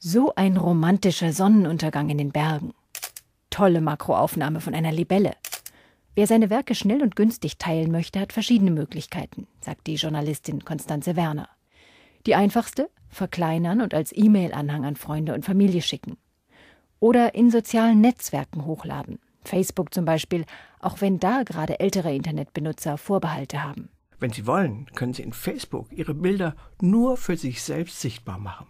So ein romantischer Sonnenuntergang in den Bergen. Tolle Makroaufnahme von einer Libelle. Wer seine Werke schnell und günstig teilen möchte, hat verschiedene Möglichkeiten, sagt die Journalistin Constanze Werner. Die einfachste: verkleinern und als E-Mail-Anhang an Freunde und Familie schicken. Oder in sozialen Netzwerken hochladen. Facebook zum Beispiel, auch wenn da gerade ältere Internetbenutzer Vorbehalte haben. Wenn Sie wollen, können Sie in Facebook Ihre Bilder nur für sich selbst sichtbar machen.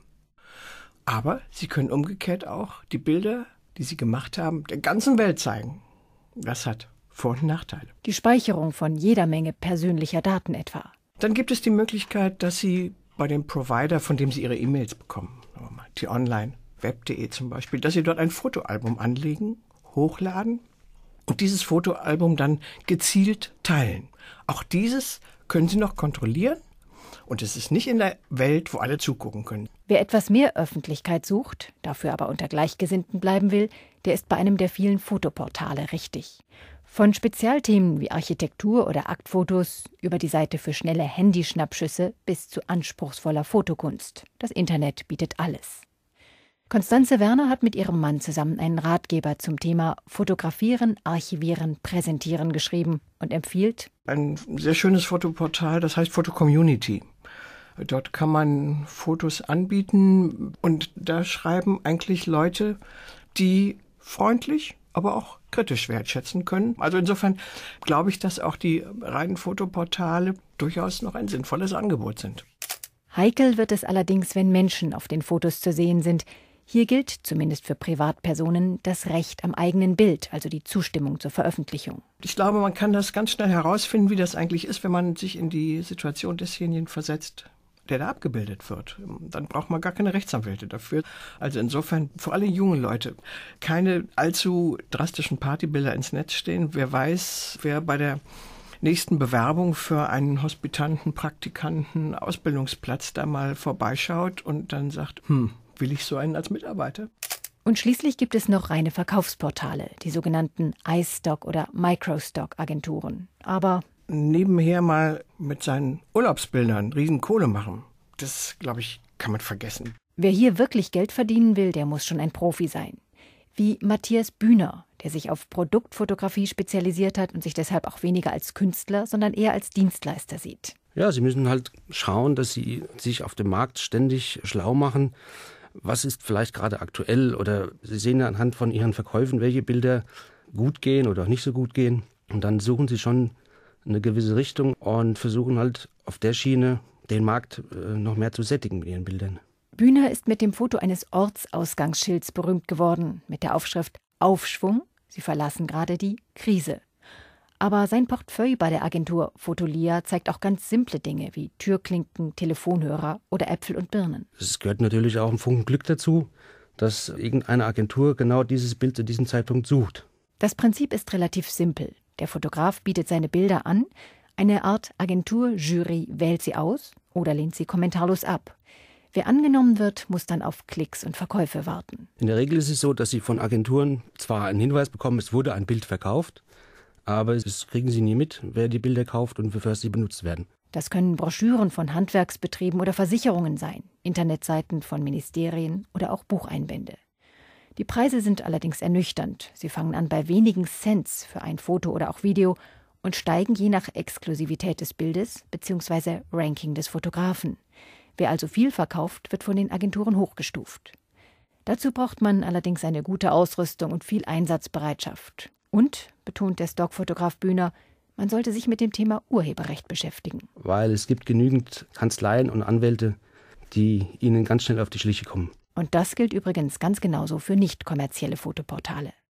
Aber Sie können umgekehrt auch die Bilder, die Sie gemacht haben, der ganzen Welt zeigen. Das hat Vor- und Nachteile. Die Speicherung von jeder Menge persönlicher Daten etwa. Dann gibt es die Möglichkeit, dass Sie bei dem Provider, von dem Sie Ihre E-Mails bekommen, T-Online, web.de zum Beispiel, dass Sie dort ein Fotoalbum anlegen, hochladen und dieses Fotoalbum dann gezielt teilen. Auch dieses können Sie noch kontrollieren und es ist nicht in der Welt, wo alle zugucken können. Wer etwas mehr Öffentlichkeit sucht, dafür aber unter Gleichgesinnten bleiben will, der ist bei einem der vielen Fotoportale richtig. Von Spezialthemen wie Architektur oder Aktfotos über die Seite für schnelle Handyschnappschüsse bis zu anspruchsvoller Fotokunst. Das Internet bietet alles. Constanze Werner hat mit ihrem Mann zusammen einen Ratgeber zum Thema Fotografieren, Archivieren, Präsentieren geschrieben und empfiehlt: Ein sehr schönes Fotoportal, das heißt Foto-Community. Dort kann man Fotos anbieten und da schreiben eigentlich Leute, die freundlich, aber auch kritisch wertschätzen können. Also insofern glaube ich, dass auch die reinen Fotoportale durchaus noch ein sinnvolles Angebot sind. Heikel wird es allerdings, wenn Menschen auf den Fotos zu sehen sind. Hier gilt, zumindest für Privatpersonen, das Recht am eigenen Bild, also die Zustimmung zur Veröffentlichung. Ich glaube, man kann das ganz schnell herausfinden, wie das eigentlich ist, wenn man sich in die Situation desjenigen versetzt, der da abgebildet wird. Dann braucht man gar keine Rechtsanwälte dafür. Also insofern, vor allem junge Leute, keine allzu drastischen Partybilder ins Netz stehen. Wer weiß, wer bei der nächsten Bewerbung für einen Hospitanten, Praktikanten, Ausbildungsplatz da mal vorbeischaut und dann sagt, will ich so einen als Mitarbeiter? Und schließlich gibt es noch reine Verkaufsportale, die sogenannten iStock- oder Microstock-Agenturen. Aber nebenher mal mit seinen Urlaubsbildern Riesenkohle machen, das, glaube ich, kann man vergessen. Wer hier wirklich Geld verdienen will, der muss schon ein Profi sein. Wie Matthias Bühner, der sich auf Produktfotografie spezialisiert hat und sich deshalb auch weniger als Künstler, sondern eher als Dienstleister sieht. Ja, Sie müssen halt schauen, dass Sie sich auf dem Markt ständig schlau machen. Was ist vielleicht gerade aktuell? Oder Sie sehen ja anhand von Ihren Verkäufen, welche Bilder gut gehen oder auch nicht so gut gehen. Und dann suchen Sie schon eine gewisse Richtung und versuchen halt auf der Schiene den Markt noch mehr zu sättigen mit Ihren Bildern. Bühner ist mit dem Foto eines Ortsausgangsschilds berühmt geworden, mit der Aufschrift Aufschwung, Sie verlassen gerade die Krise. Aber sein Portfolio bei der Agentur Fotolia zeigt auch ganz simple Dinge wie Türklinken, Telefonhörer oder Äpfel und Birnen. Es gehört natürlich auch ein Funken Glück dazu, dass irgendeine Agentur genau dieses Bild zu diesem Zeitpunkt sucht. Das Prinzip ist relativ simpel. Der Fotograf bietet seine Bilder an, eine Art Agenturjury wählt sie aus oder lehnt sie kommentarlos ab. Wer angenommen wird, muss dann auf Klicks und Verkäufe warten. In der Regel ist es so, dass Sie von Agenturen zwar einen Hinweis bekommen, es wurde ein Bild verkauft, aber das kriegen Sie nie mit, wer die Bilder kauft und wofür sie benutzt werden. Das können Broschüren von Handwerksbetrieben oder Versicherungen sein, Internetseiten von Ministerien oder auch Bucheinbände. Die Preise sind allerdings ernüchternd. Sie fangen an bei wenigen Cents für ein Foto oder auch Video und steigen je nach Exklusivität des Bildes bzw. Ranking des Fotografen. Wer also viel verkauft, wird von den Agenturen hochgestuft. Dazu braucht man allerdings eine gute Ausrüstung und viel Einsatzbereitschaft. Und, betont der Stockfotograf Bühner, man sollte sich mit dem Thema Urheberrecht beschäftigen. Weil es gibt genügend Kanzleien und Anwälte, die Ihnen ganz schnell auf die Schliche kommen. Und das gilt übrigens ganz genauso für nicht kommerzielle Fotoportale.